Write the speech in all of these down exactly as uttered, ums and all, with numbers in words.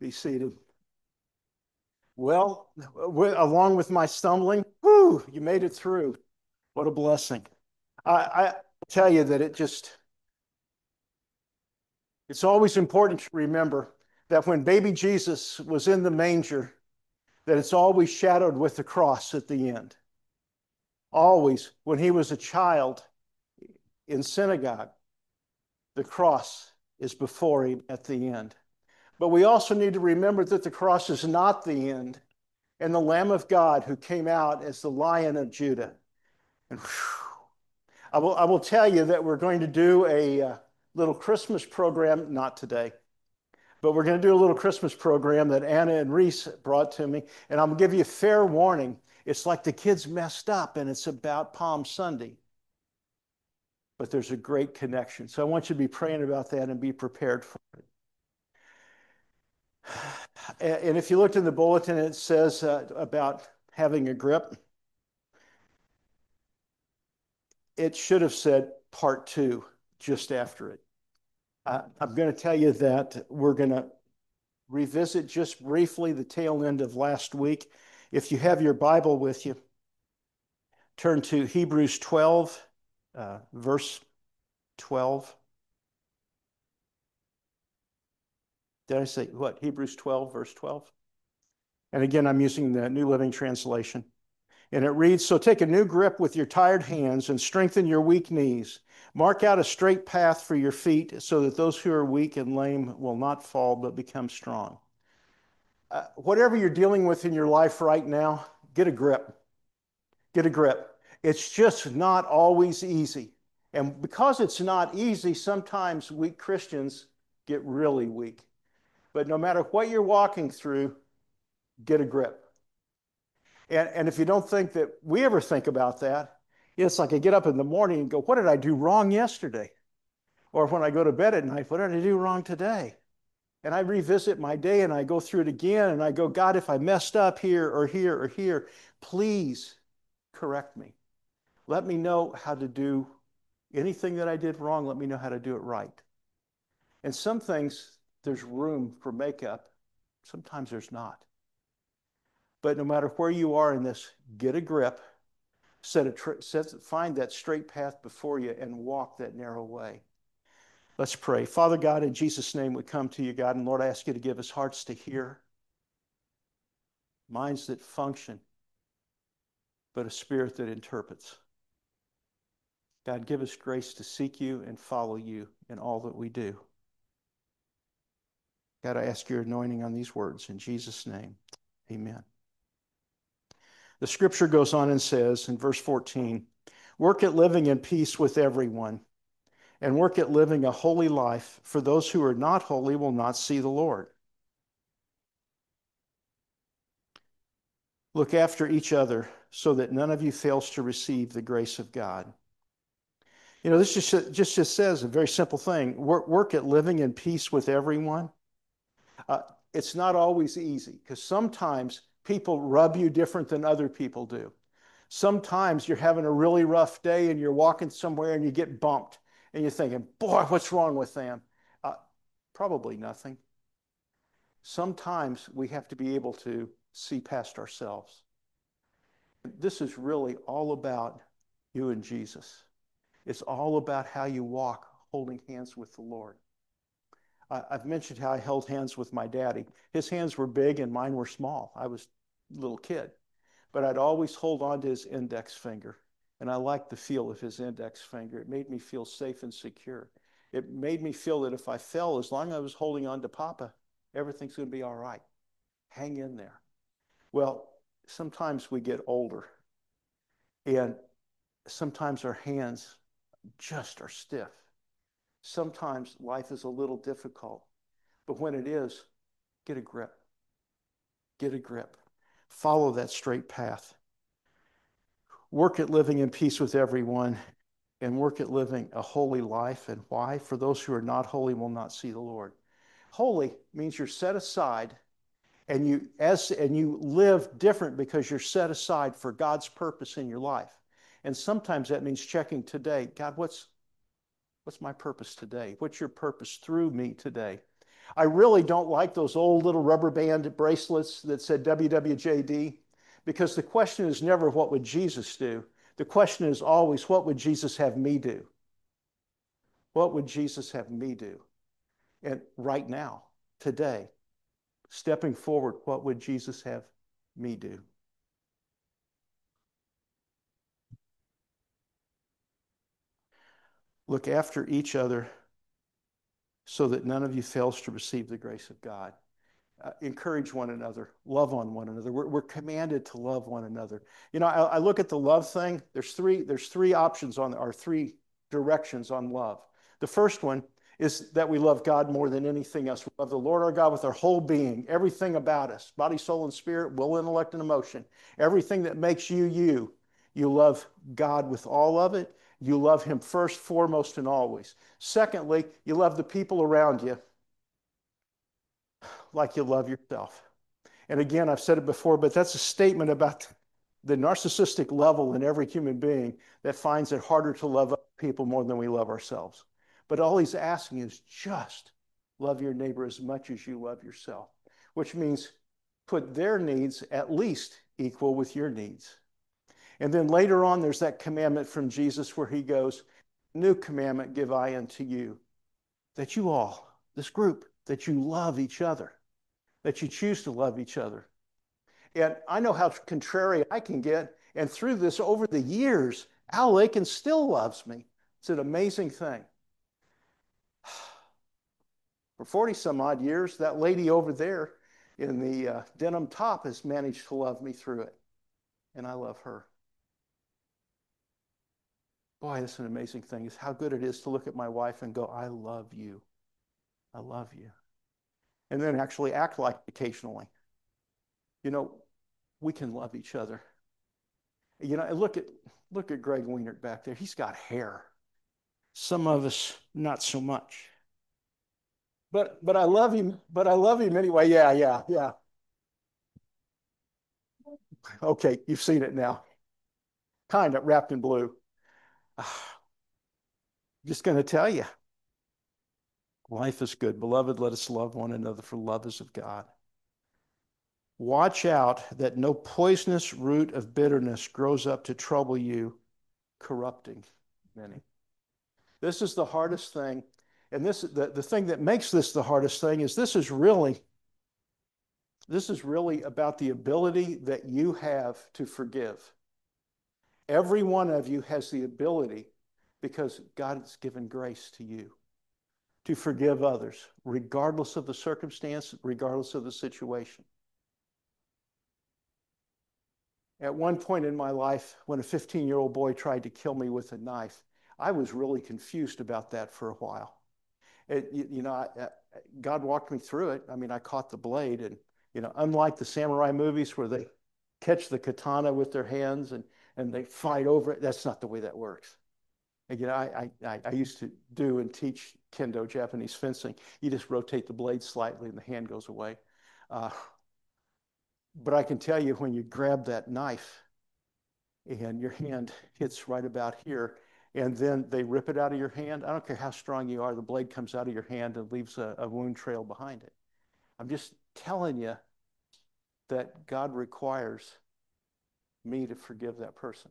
Be seated. Well, wi- along with my stumbling, whoo, you made it through. What a blessing. I, I tell you that it just, it's always important to remember that when baby Jesus was in the manger, that it's always shadowed with the cross at the end. Always, when he was a child in synagogue, the cross is before him at the end. But we also need to remember that the cross is not the end, and the Lamb of God who came out as the Lion of Judah. And whew, I will, I will tell you that we're going to do a uh, little Christmas program, not today, but we're going to do a little Christmas program that Anna and Reese brought to me. And I'm going to give you a fair warning. It's like the kids messed up and it's about Palm Sunday. But there's a great connection. So I want you to be praying about that and be prepared for it. And if you looked in the bulletin, it says uh, about having a grip. It should have said part two just after it. Uh, I'm going to tell you that we're going to revisit just briefly the tail end of last week. If you have your Bible with you, turn to Hebrews twelve, uh, verse twelve. Did I say what? Hebrews twelve, verse twelve? And again, I'm using the New Living Translation. And it reads, "So take a new grip with your tired hands and strengthen your weak knees. Mark out a straight path for your feet so that those who are weak and lame will not fall but become strong." Uh, whatever you're dealing with in your life right now, get a grip. Get a grip. It's just not always easy. And because it's not easy, sometimes weak Christians get really weak. But no matter what you're walking through, get a grip. And, and if you don't think that we ever think about that, it's like I get up in the morning and go, what did I do wrong yesterday? Or when I go to bed at night, what did I do wrong today? And I revisit my day and I go through it again and I go, God, if I messed up here or here or here, please correct me. Let me know how to do anything that I did wrong. Let me know how to do it right. And some things, there's room for makeup. Sometimes there's not. But no matter where you are in this, get a grip, set a set, find that straight path before you and walk that narrow way. Let's pray. Father God, in Jesus' name we come to you, God, and Lord, I ask you to give us hearts to hear, minds that function, but a spirit that interprets. God, give us grace to seek you and follow you in all that we do. God, I ask your anointing on these words in Jesus' name. Amen. The scripture goes on and says in verse fourteen, "Work at living in peace with everyone, and work at living a holy life, for those who are not holy will not see the Lord. Look after each other so that none of you fails to receive the grace of God." You know, this just, just, just says a very simple thing. Work, work at living in peace with everyone. Uh, it's not always easy because sometimes people rub you different than other people do. Sometimes you're having a really rough day and you're walking somewhere and you get bumped and you're thinking, boy, what's wrong with them? Uh, probably nothing. Sometimes we have to be able to see past ourselves. This is really all about you and Jesus. It's all about how you walk holding hands with the Lord. I've mentioned how I held hands with my daddy. His hands were big and mine were small. I was a little kid, but I'd always hold on to his index finger. And I liked the feel of his index finger. It made me feel safe and secure. It made me feel that if I fell, as long as I was holding on to Papa, everything's going to be all right. Hang in there. Well, sometimes we get older and sometimes our hands just are stiff. Sometimes life is a little difficult, but when it is, get a grip. Get a grip. Follow that straight path. Work at living in peace with everyone and work at living a holy life. And why? For those who are not holy will not see the Lord. Holy means you're set aside and you as and you live different because you're set aside for God's purpose in your life. And sometimes that means checking today. God, what's what's my purpose today? What's your purpose through me today? I really don't like those old little rubber band bracelets that said W W J D, because the question is never what would Jesus do? The question is always, what would Jesus have me do? What would Jesus have me do? And right now, today, stepping forward, what would Jesus have me do? Look after each other so that none of you fails to receive the grace of God. Uh, encourage one another, love on one another. We're, we're commanded to love one another. You know, I, I look at the love thing. There's three, there's three options on, or three directions on love. The first one is that we love God more than anything else. We love the Lord our God with our whole being, everything about us, body, soul, and spirit, will, intellect, and emotion. Everything that makes you you. You love God with all of it. You love him first, foremost, and always. Secondly, you love the people around you like you love yourself. And again, I've said it before, but that's a statement about the narcissistic level in every human being that finds it harder to love people more than we love ourselves. But all he's asking is just love your neighbor as much as you love yourself, which means put their needs at least equal with your needs. And then later on, there's that commandment from Jesus where he goes, new commandment give I unto you, that you all, this group, that you love each other, that you choose to love each other. And I know how contrary I can get. And through this, over the years, Al Lakin still loves me. It's an amazing thing. For forty some odd years, that lady over there in the uh, denim top has managed to love me through it. And I love her. Boy, that's an amazing thing, is how good it is to look at my wife and go, I love you. I love you. And then actually act like it occasionally. You know, we can love each other. You know, look at look at Greg Wienert back there. He's got hair. Some of us, not so much. But but I love him. But I love him anyway. Yeah, yeah, yeah. Okay, you've seen it now. Kind of wrapped in blue. Just going to tell you, life is good. Beloved, let us love one another, for love is of God. Watch out that no poisonous root of bitterness grows up to trouble you, corrupting many. This is the hardest thing. And this the, the thing that makes this the hardest thing is this is really this is really about the ability that you have to forgive. Every one of you has the ability, because God has given grace to you, to forgive others, regardless of the circumstance, regardless of the situation. At one point in my life, when a fifteen-year-old boy tried to kill me with a knife, I was really confused about that for a while. It, you, you know, I, I, God walked me through it. I mean, I caught the blade, and you know, unlike the samurai movies where they catch the katana with their hands and and they fight over it, that's not the way that works. And, you know, I, I I used to do and teach kendo, Japanese fencing. You just rotate the blade slightly, and the hand goes away. Uh, but I can tell you, when you grab that knife and your hand hits right about here, and then they rip it out of your hand. I don't care how strong you are, the blade comes out of your hand and leaves a, a wound trail behind it. I'm just telling you that God requires me to forgive that person.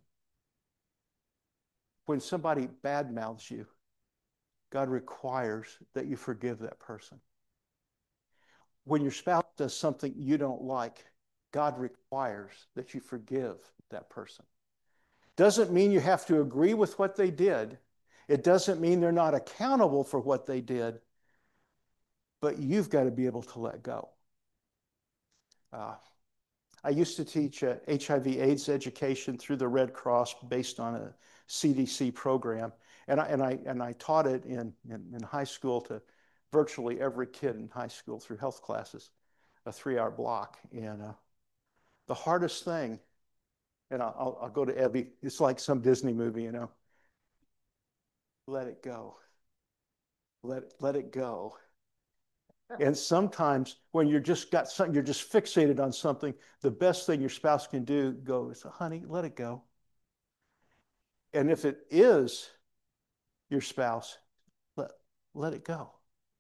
When somebody badmouths you, God requires that you forgive that person. When your spouse does something you don't like, God requires that you forgive that person. Doesn't mean you have to agree with what they did. It doesn't mean they're not accountable for what they did, but you've got to be able to let go. Uh, I used to teach uh, H I V AIDS education through the Red Cross based on a C D C program. And I, and I, and I taught it in, in, in high school to virtually every kid in high school through health classes, a three-hour block. And uh, the hardest thing, and I'll, I'll go to Ebby, it's like some Disney movie, you know, let it go. Let, let it go. And sometimes when you're just got something, you're just fixated on something, the best thing your spouse can do go is, honey, let it go. And if it is your spouse, let, let it go.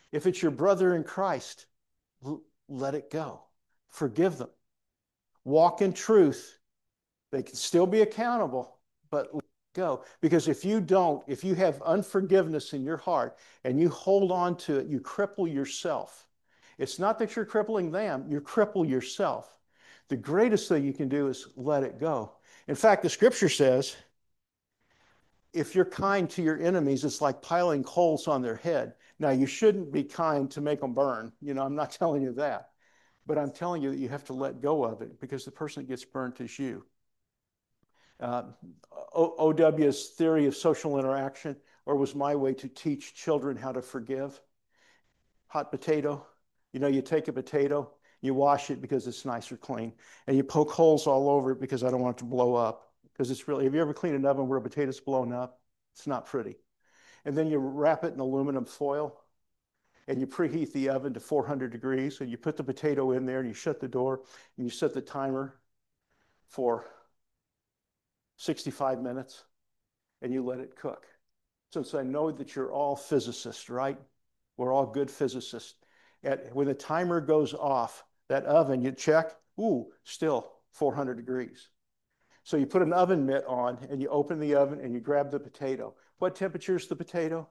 If it's your brother in Christ, let it go. Forgive them. Walk in truth. They can still be accountable, but let it go. Because if you don't, if you have unforgiveness in your heart and you hold on to it, you cripple yourself. It's not that you're crippling them, you cripple yourself. The greatest thing you can do is let it go. In fact, the scripture says, if you're kind to your enemies, it's like piling coals on their head. Now, you shouldn't be kind to make them burn. You know, I'm not telling you that. But I'm telling you that you have to let go of it because the person that gets burnt is you. Uh, O W's theory of social interaction, or was my way to teach children how to forgive. Hot potato. You know, you take a potato, you wash it because it's nice or clean, and you poke holes all over it because I don't want it to blow up. Because it's really, have you ever cleaned an oven where a potato's blown up? It's not pretty. And then you wrap it in aluminum foil and you preheat the oven to four hundred degrees, and you put the potato in there and you shut the door and you set the timer for sixty-five minutes and you let it cook. Since I know that you're all physicists, right? We're all good physicists. At, when the timer goes off, that oven, you check, ooh, still four hundred degrees. So you put an oven mitt on and you open the oven and you grab the potato. What temperature is the potato?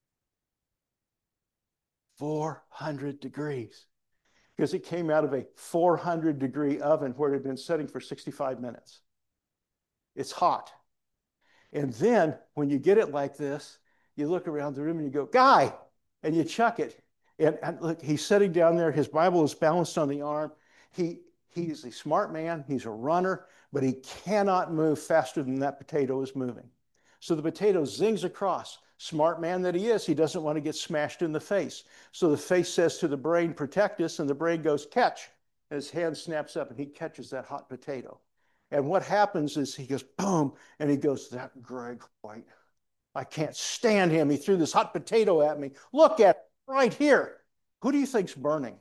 four hundred degrees. Because it came out of a four hundred degree oven where it had been setting for sixty-five minutes. It's hot. And then when you get it like this, you look around the room and you go, Guy, and you chuck it. And, and look, he's sitting down there. His Bible is balanced on the arm. He, he's a smart man. He's a runner, but he cannot move faster than that potato is moving. So the potato zings across. Smart man that he is, he doesn't want to get smashed in the face. So the face says to the brain, protect us, and the brain goes, catch. And his hand snaps up and he catches that hot potato. And what happens is he goes, boom, and he goes, that Greg White, I can't stand him. He threw this hot potato at me. Look at it right here. Who do you think's burning?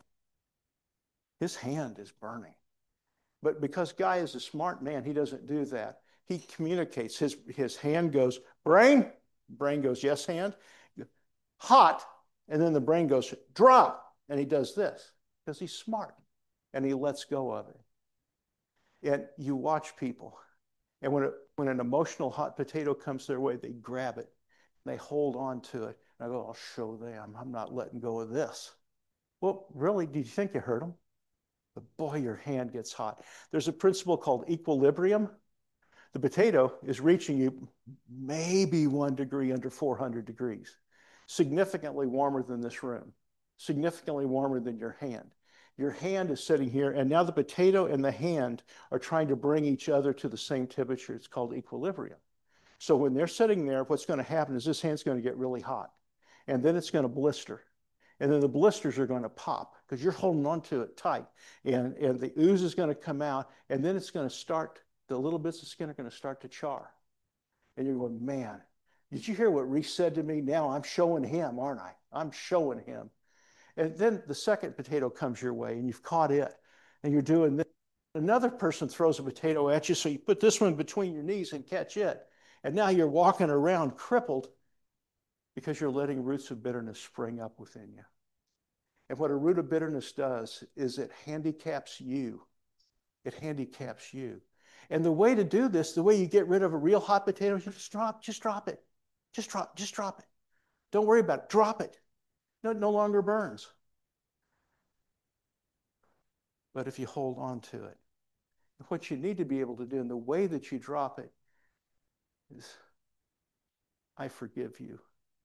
His hand is burning. But because Guy is a smart man, he doesn't do that. He communicates. His, his hand goes, brain. Brain goes, yes, hand. Hot. And then the brain goes, drop. And he does this because he's smart. And he lets go of it. And you watch people. And when, it, when an emotional hot potato comes their way, they grab it. And they hold on to it. And I go, I'll show them. I'm not letting go of this. Well, really, did you think you hurt them? But boy, your hand gets hot. There's a principle called equilibrium. The potato is reaching you maybe one degree under four hundred degrees, significantly warmer than this room, significantly warmer than your hand. Your hand is sitting here, and now the potato and the hand are trying to bring each other to the same temperature. It's called equilibrium. So when they're sitting there, what's going to happen is this hand's going to get really hot, and then it's going to blister. And then the blisters are going to pop because you're holding on to it tight. And, and the ooze is going to come out, and then it's going to start, the little bits of skin are going to start to char. And you're going, man, did you hear what Reese said to me? Now I'm showing him, aren't I? I'm showing him. And then the second potato comes your way, and you've caught it, and you're doing this. Another person throws a potato at you, so you put this one between your knees and catch it. And now you're walking around crippled because you're letting roots of bitterness spring up within you. And what a root of bitterness does is it handicaps you. It handicaps you. And the way to do this, the way you get rid of a real hot potato, is just drop, just drop it. Just drop, just drop it. Don't worry about it. Drop it. No, it no longer burns. But if you hold on to it, what you need to be able to do, and the way that you drop it, is I forgive you.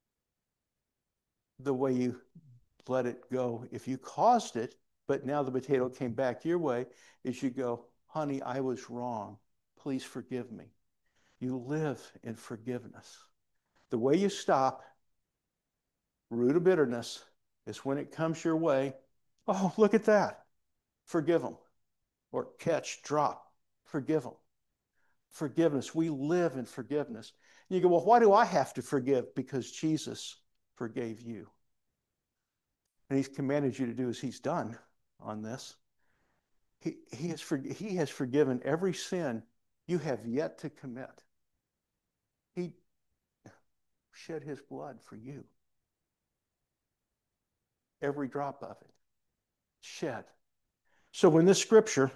The way you let it go, if you caused it, but now the potato came back your way, is you go, honey, I was wrong. Please forgive me. You live in forgiveness. The way you stop root of bitterness is when it comes your way, oh, look at that. Forgive them. Or catch, drop, forgive them. Forgiveness. We live in forgiveness. And you go, well, why do I have to forgive? Because Jesus forgave you. And he's commanded you to do as he's done on this. He, he, has for, he has forgiven every sin you have yet to commit. He shed his blood for you. every drop of it shed. So when this scripture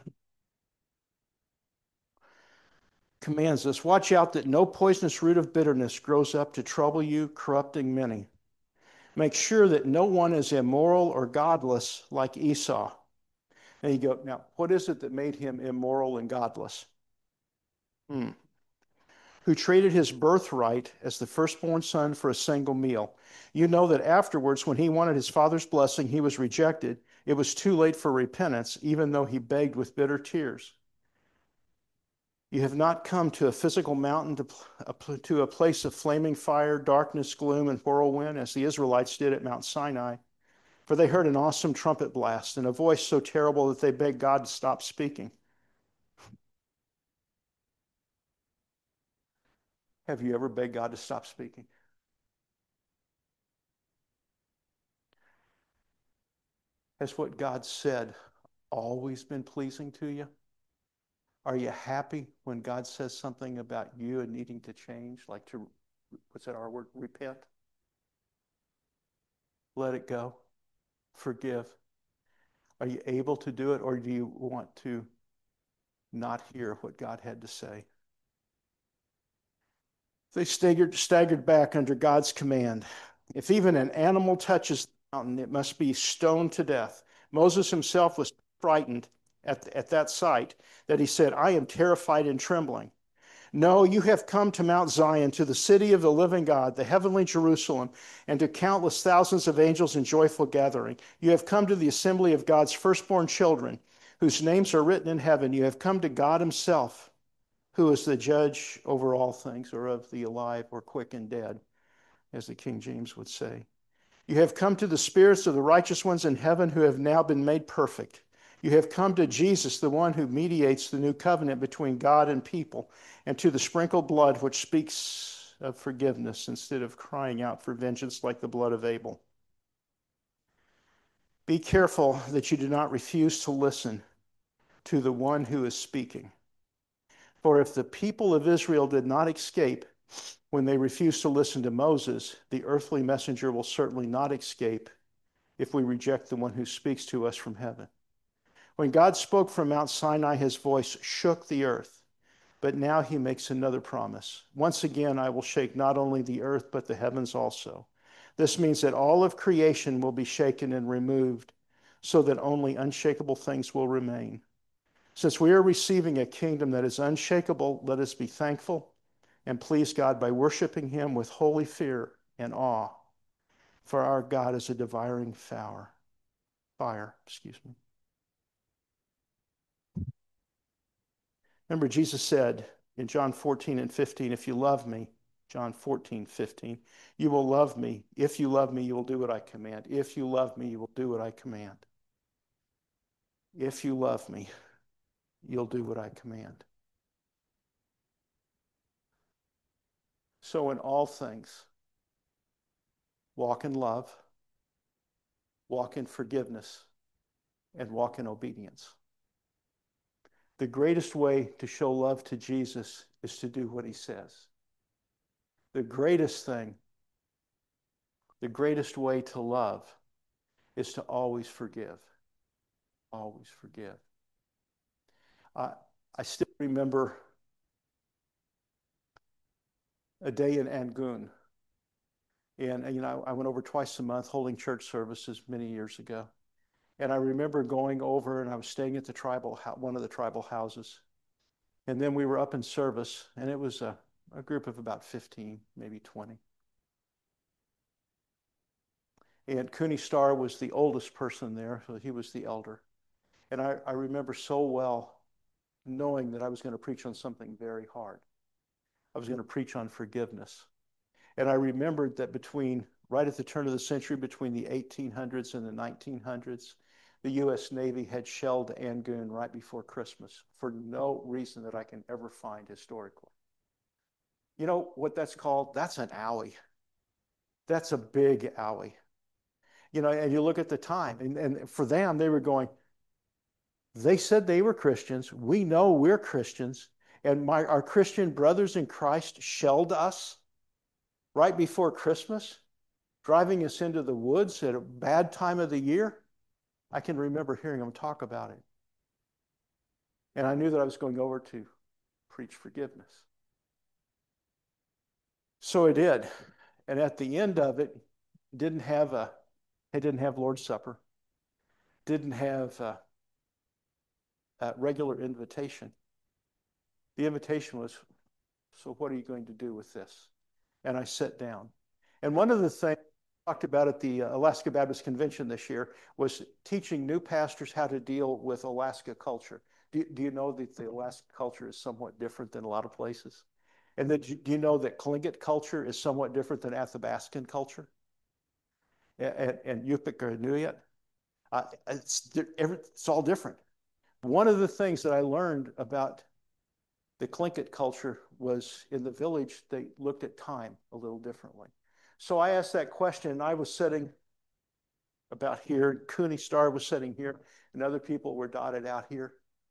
commands us, watch out that no poisonous root of bitterness grows up to trouble you, corrupting many. Make sure that no one is immoral or godless like Esau. And you go, now, what is it that made him immoral and godless? Hmm. Who traded his birthright as the firstborn son for a single meal. You know that afterwards, when he wanted his father's blessing, he was rejected. It was too late for repentance, even though he begged with bitter tears. You have not come to a physical mountain, to, to a place of flaming fire, darkness, gloom, and whirlwind, as the Israelites did at Mount Sinai. For they heard an awesome trumpet blast and a voice so terrible that they begged God to stop speaking. Have you ever begged God to stop speaking? Has what God said always been pleasing to you? Are you happy when God says something about you and needing to change, like to, what's that our word, repent? Let it go. Forgive. Are you able to do it, or do you want to not hear what God had to say? They staggered, staggered back under God's command. If even an animal touches the mountain, it must be stoned to death. Moses himself was frightened at, at that sight that he said, I am terrified and trembling. No, you have come to Mount Zion, to the city of the living God, the heavenly Jerusalem, and to countless thousands of angels in joyful gathering. You have come to the assembly of God's firstborn children, whose names are written in heaven. You have come to God himself, who is the judge over all things, or of the alive or quick and dead, as the King James would say. You have come to the spirits of the righteous ones in heaven who have now been made perfect. You have come to Jesus, the one who mediates the new covenant between God and people, and to the sprinkled blood which speaks of forgiveness instead of crying out for vengeance like the blood of Abel. Be careful that you do not refuse to listen to the one who is speaking. For if the people of Israel did not escape when they refused to listen to Moses, the earthly messenger will certainly not escape if we reject the one who speaks to us from heaven. When God spoke from Mount Sinai, his voice shook the earth. But now he makes another promise. Once again, I will shake not only the earth, but the heavens also. This means that all of creation will be shaken and removed, so that only unshakable things will remain. Since we are receiving a kingdom that is unshakable, let us be thankful and please God by worshiping him with holy fear and awe. For our God is a devouring fire. Fire, excuse me. Remember, Jesus said in John fourteen and fifteen, if you love me, John fourteen, fifteen, you will love me. If you love me, you will do what I command. If you love me, you will do what I command. If you love me, you'll do what I command. So in all things, walk in love, walk in forgiveness, and walk in obedience. The greatest way to show love to Jesus is to do what he says. The greatest thing, the greatest way to love is to always forgive. Always forgive. Uh, I still remember a day in Angoon. And, you know, I went over twice a month holding church services many years ago. And I remember going over and I was staying at the tribal, one of the tribal houses. And then we were up in service, and it was a, a group of about fifteen, maybe twenty. And Cooney Starr was the oldest person there, so he was the elder. And I, I remember so well knowing that I was going to preach on something very hard. I was going to preach on forgiveness. And I remembered that between, right at the turn of the century, between the eighteen hundreds and the nineteen hundreds, the U S Navy had shelled Angoon right before Christmas for no reason that I can ever find historically. You know what that's called? That's an owie. That's a big owie. You know, and you look at the time, and, and for them, they were going, they said they were Christians. We know we're Christians. And my, our Christian brothers in Christ shelled us right before Christmas. driving us into the woods at a bad time of the year. I can remember hearing him talk about it. And I knew that I was going over to preach forgiveness. So I did. And at the end of it, didn't have a, it didn't have Lord's Supper, didn't have a, a regular invitation. The invitation was, so what are you going to do with this? And I sat down. And one of the things I talked about at the Alaska Baptist Convention this year was teaching new pastors how to deal with Alaska culture. Do, do you know that the Alaska culture is somewhat different than a lot of places? And then do you know that Tlingit culture is somewhat different than Athabascan culture? And, and Yupik or Inuit? Uh, it's, it's all different. One of the things that I learned about the Tlingit culture was in the village, they looked at time a little differently. So I asked that question, and I was sitting about here, Cooney Star was sitting here, and other people were dotted out here.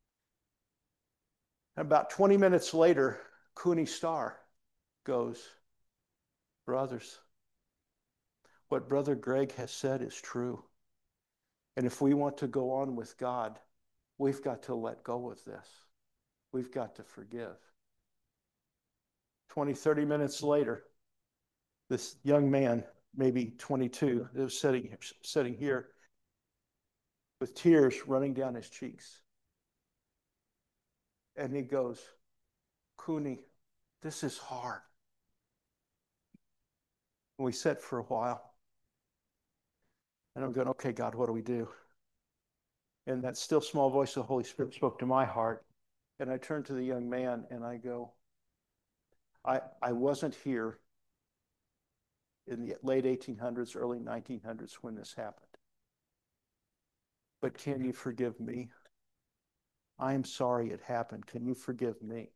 And about twenty minutes later, Cooney Star goes, brothers, what Brother Greg has said is true. And if we want to go on with God, we've got to let go of this. We've got to forgive. twenty, thirty minutes later, this young man, maybe twenty-two, was sitting here, sitting here with tears running down his cheeks. And he goes, Cooney, this is hard. And we sat for a while. And I'm going, okay, God, what do we do? And that still small voice of the Holy Spirit spoke to my heart. And I turned to the young man and I go, I, I wasn't here in the late eighteen hundreds, early nineteen hundreds when this happened. But can you forgive me? I am sorry it happened. Can you forgive me?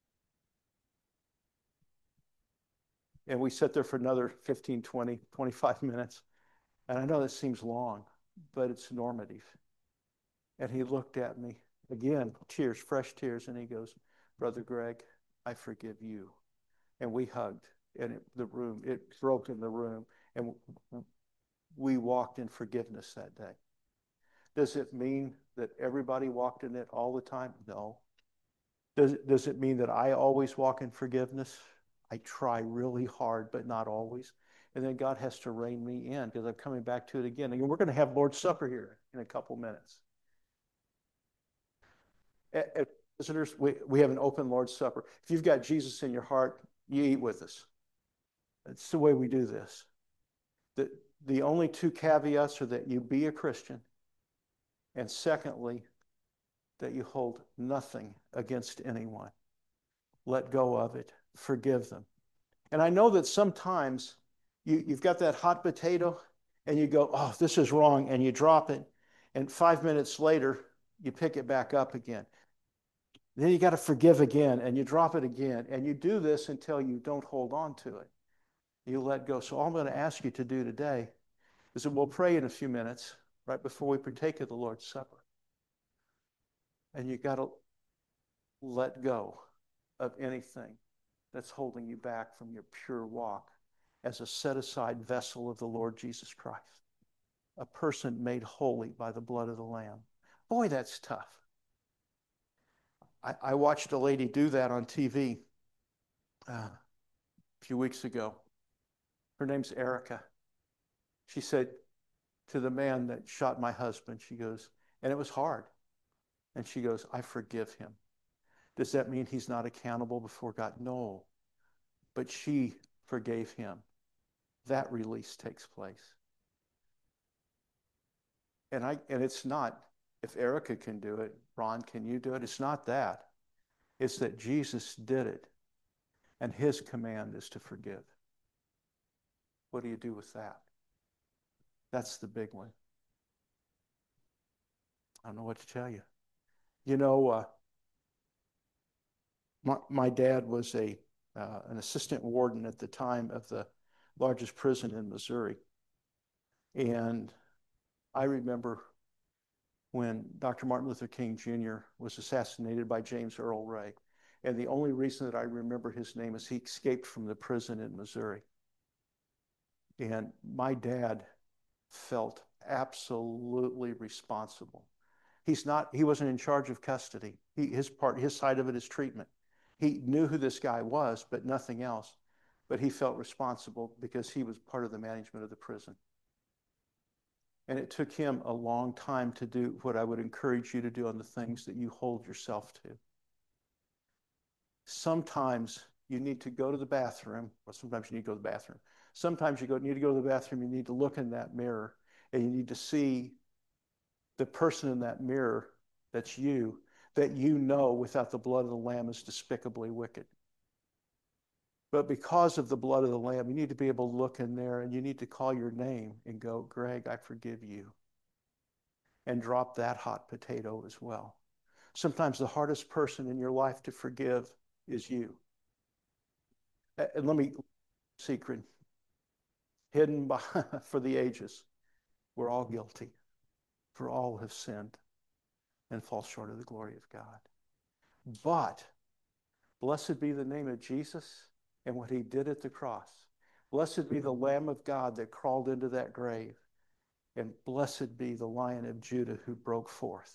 And we sat there for another fifteen, twenty, twenty-five minutes. And I know this seems long, but it's normative. And he looked at me again, tears, fresh tears, and he goes, Brother Greg, I forgive you. And we hugged, and it, the room, it broke in the room, and we walked in forgiveness that day. Does it mean that everybody walked in it all the time? No. Does, does it mean that I always walk in forgiveness? I try really hard, but not always. And then God has to rein me in because I'm coming back to it again. And we're going to have Lord's Supper here in a couple minutes. As visitors, we, we have an open Lord's Supper. If you've got Jesus in your heart, you eat with us. It's the way we do this. The, the only two caveats are that you be a Christian, and secondly, that you hold nothing against anyone. Let go of it. Forgive them. And I know that sometimes you, you've got that hot potato and you go, oh, this is wrong, and you drop it, and five minutes later, you pick it back up again. Then you got to forgive again, and you drop it again, and you do this until you don't hold on to it. You let go. So all I'm going to ask you to do today is that we'll pray in a few minutes, right before we partake of the Lord's Supper. And you got to let go of anything that's holding you back from your pure walk as a set-aside vessel of the Lord Jesus Christ, a person made holy by the blood of the Lamb. Boy, that's tough. I, I watched a lady do that on T V uh, a few weeks ago. Her name's Erica. She said to the man that shot my husband, she goes, and it was hard. And she goes, I forgive him. Does that mean he's not accountable before God? No. But she forgave him. That release takes place. And I and it's not, if Erica can do it, Ron, can you do it? It's not that. It's that Jesus did it. And his command is to forgive. What do you do with that? That's the big one. I don't know what to tell you. You know, uh, my, my dad was a uh, an assistant warden at the time of the largest prison in Missouri. And I remember when Doctor Martin Luther King Junior was assassinated by James Earl Ray. And the only reason that I remember his name is he escaped from the prison in Missouri. And my dad felt absolutely responsible. He's not, he wasn't in charge of custody. He, his part, his side of it is treatment. He knew who this guy was, but nothing else. But he felt responsible because he was part of the management of the prison. And it took him a long time to do what I would encourage you to do on the things that you hold yourself to. Sometimes you need to go to the bathroom, or sometimes you need to go to the bathroom. Sometimes you go, need to go to the bathroom, you need to look in that mirror, and you need to see the person in that mirror that's you, that you know without the blood of the Lamb is despicably wicked. But because of the blood of the Lamb, you need to be able to look in there and you need to call your name and go, Greg, I forgive you. And drop that hot potato as well. Sometimes the hardest person in your life to forgive is you. And let me, secret, hidden by, for the ages, we're all guilty, for all have sinned and fall short of the glory of God. But blessed be the name of Jesus and what he did at the cross. Blessed be the Lamb of God that crawled into that grave. And blessed be the Lion of Judah who broke forth.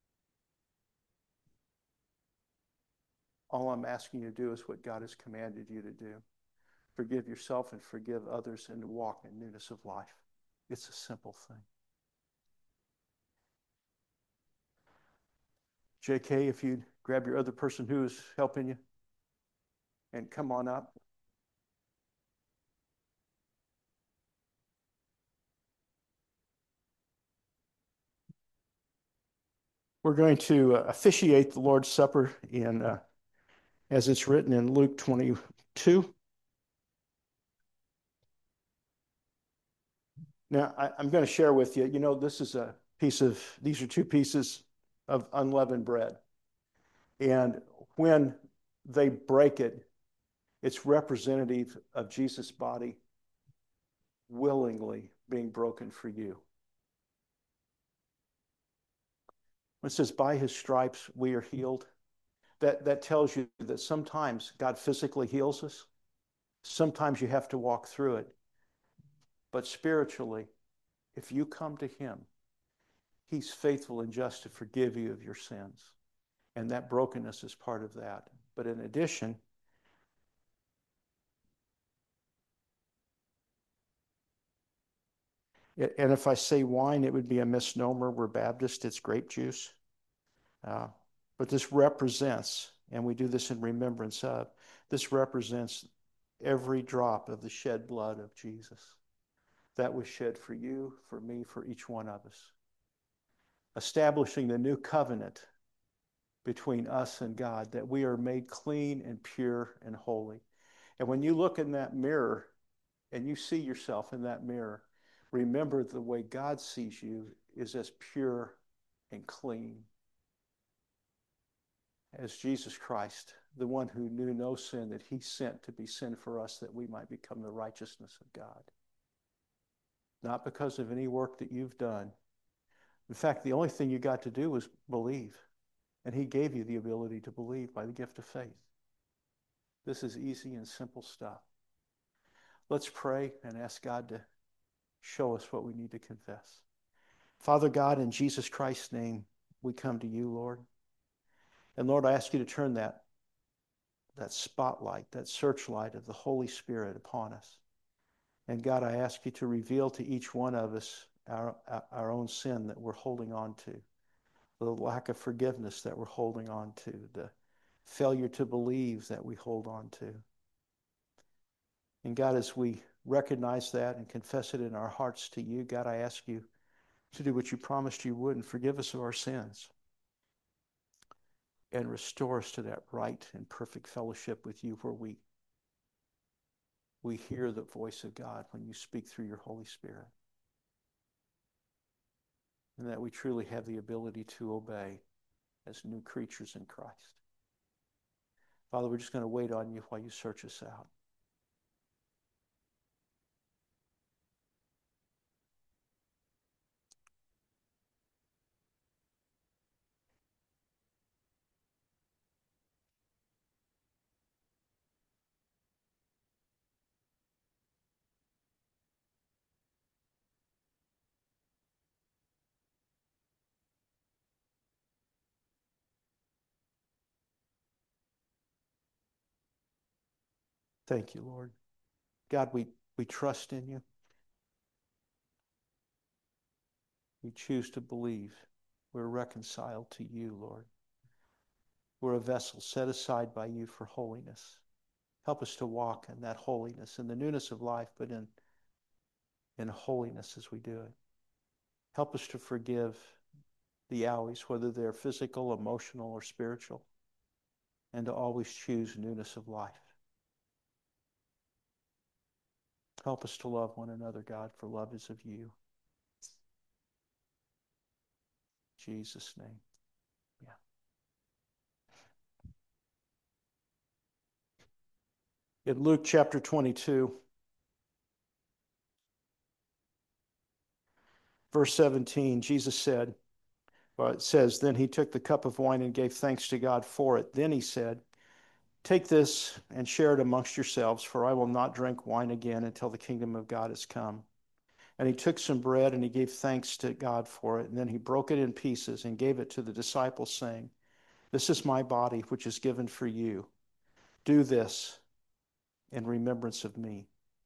All I'm asking you to do is what God has commanded you to do. Forgive yourself and forgive others and to walk in newness of life. It's a simple thing. J K, if you'd grab your other person who is helping you and come on up. We're going to uh, officiate the Lord's Supper in, uh, as it's written in Luke twenty-two. Now, I, I'm going to share with you, you know, this is a piece of, these are two pieces of unleavened bread. And when they break it, it's representative of Jesus' body willingly being broken for you. When it says, by his stripes we are healed, that, that tells you that sometimes God physically heals us. Sometimes you have to walk through it. But spiritually, if you come to him, he's faithful and just to forgive you of your sins. And that brokenness is part of that. But in addition, and if I say wine, it would be a misnomer. We're Baptist, it's grape juice. Uh, but this represents, and we do this in remembrance of, this represents every drop of the shed blood of Jesus. That was shed for you, for me, for each one of us. Establishing the new covenant between us and God, that we are made clean and pure and holy. And when you look in that mirror and you see yourself in that mirror, remember the way God sees you is as pure and clean as Jesus Christ, the one who knew no sin, that he sent to be sin for us, that we might become the righteousness of God. Not because of any work that you've done. In fact, the only thing you got to do was believe. And he gave you the ability to believe by the gift of faith. This is easy and simple stuff. Let's pray and ask God to show us what we need to confess. Father God, in Jesus Christ's name, we come to you, Lord. And Lord, I ask you to turn that, that spotlight, that searchlight of the Holy Spirit upon us. And God, I ask you to reveal to each one of us our, our own sin that we're holding on to, the lack of forgiveness that we're holding on to, the failure to believe that we hold on to. And God, as we recognize that and confess it in our hearts to you, God, I ask you to do what you promised you would and forgive us of our sins and restore us to that right and perfect fellowship with you, where we, we hear the voice of God when you speak through your Holy Spirit. And that we truly have the ability to obey as new creatures in Christ. Father, we're just going to wait on you while you search us out. Thank you, Lord. God, we, we trust in you. We choose to believe we're reconciled to you, Lord. We're a vessel set aside by you for holiness. Help us to walk in that holiness, in the newness of life, but in, in holiness as we do it. Help us to forgive the owies, whether they're physical, emotional, or spiritual, and to always choose newness of life. Help us to love one another, God, for love is of you. In Jesus' name. Yeah. In Luke chapter twenty-two, verse seventeen, Jesus said, well, it says, then he took the cup of wine and gave thanks to God for it. Then he said, take this and share it amongst yourselves, for I will not drink wine again until the kingdom of God has come. And he took some bread and he gave thanks to God for it. And then he broke it in pieces and gave it to the disciples, saying, this is my body, which is given for you. Do this in remembrance of me.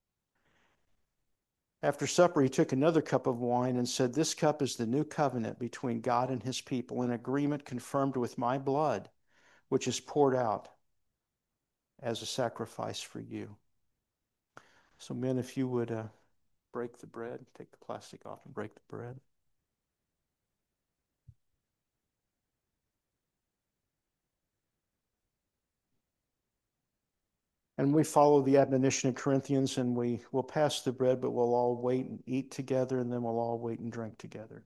After supper, he took another cup of wine and said, this cup is the new covenant between God and his people, an agreement confirmed with my blood, which is poured out as a sacrifice for you. So men, if you would uh, break the bread, take the plastic off and break the bread. And we follow the admonition of Corinthians, and we will pass the bread, but we'll all wait and eat together, and then we'll all wait and drink together.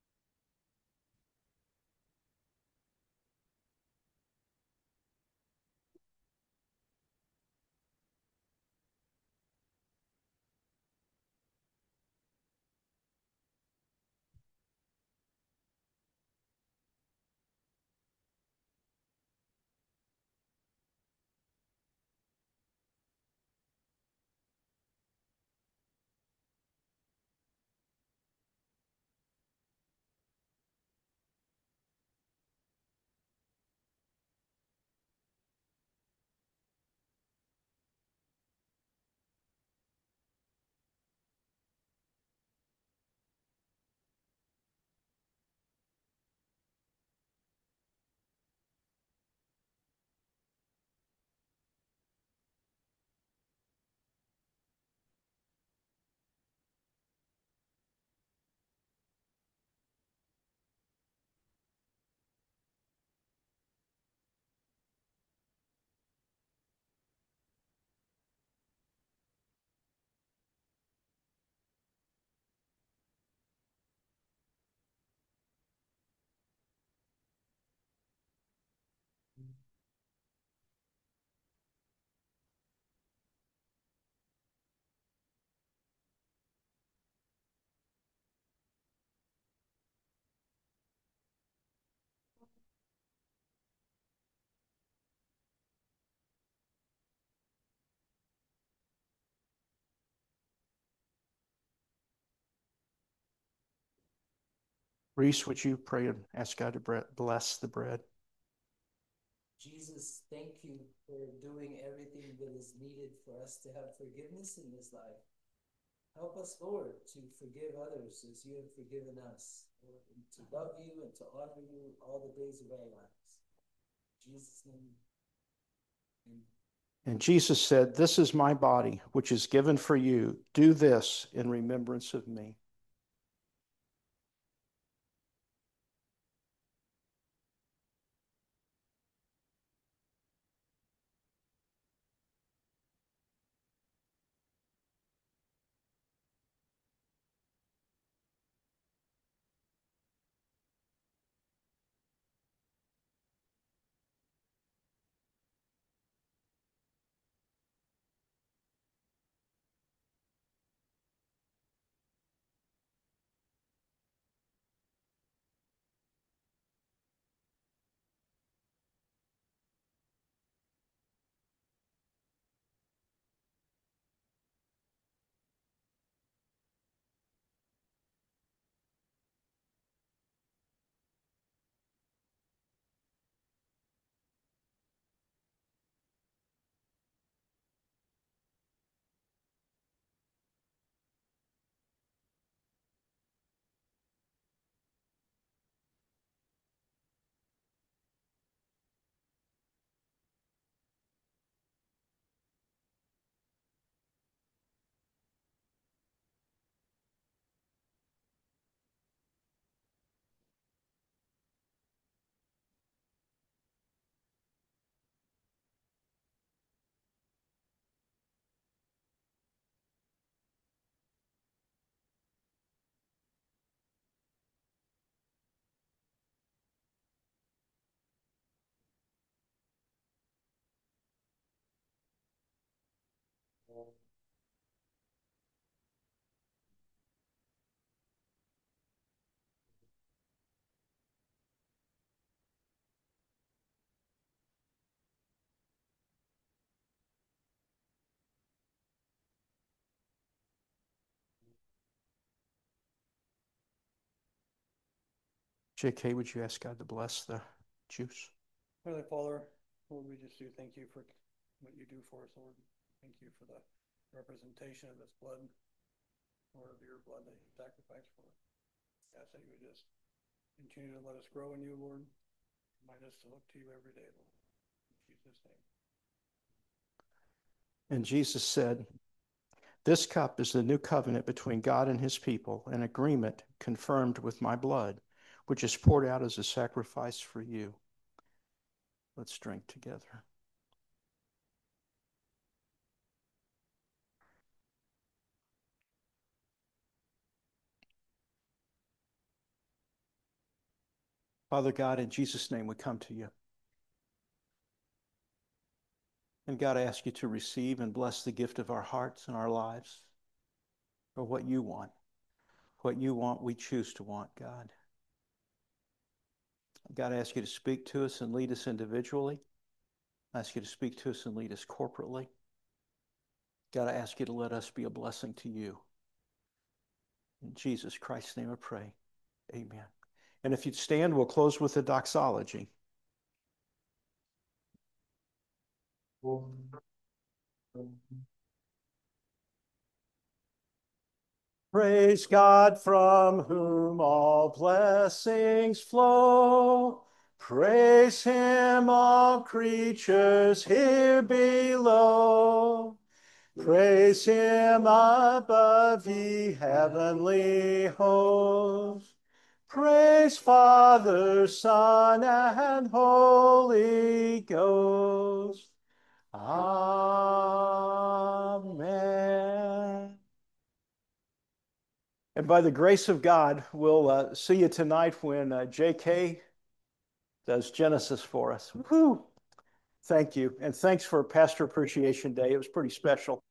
Reese, would you pray and ask God to bless the bread? Jesus, thank you for doing everything that is needed for us to have forgiveness in this life. Help us, Lord, to forgive others as you have forgiven us, Lord, and to love you and to honor you all the days of our lives. In Jesus' name, amen. And Jesus said, this is my body, which is given for you. Do this in remembrance of me. J K, would you ask God to bless the juice? Heavenly Father, Lord, we just do thank you for what you do for us, Lord. Thank you for the representation of this blood, Lord, of your blood that you sacrificed for us. I ask that you would just continue to let us grow in you, Lord. Remind us to look to you every day, Lord. In Jesus' name. And Jesus said, "This cup is the new covenant between God and his people, an agreement confirmed with my blood, which is poured out as a sacrifice for you." Let's drink together. Father God, in Jesus' name we come to you. And God, I ask you to receive and bless the gift of our hearts and our lives for what you want. What you want, we choose to want, God. God, I ask you to speak to us and lead us individually. I ask you to speak to us and lead us corporately. God, I ask you to let us be a blessing to you. In Jesus Christ's name I pray. Amen. And if you'd stand, we'll close with the doxology. Praise God from whom all blessings flow. Praise him, all creatures here below. Praise him above, ye heavenly hosts. Praise Father, Son, and Holy Ghost. Amen. And by the grace of God, we'll uh, see you tonight when uh, J K does Genesis for us. Woo-hoo. Thank you. And thanks for Pastor Appreciation Day. It was pretty special.